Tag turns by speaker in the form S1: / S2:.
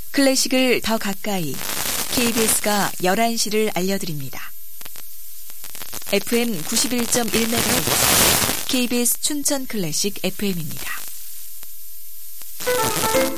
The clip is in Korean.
S1: 클래식을 더 가까이 KBS가 11시를 알려드립니다. FM 91.1MHz KBS 춘천 클래식 FM입니다.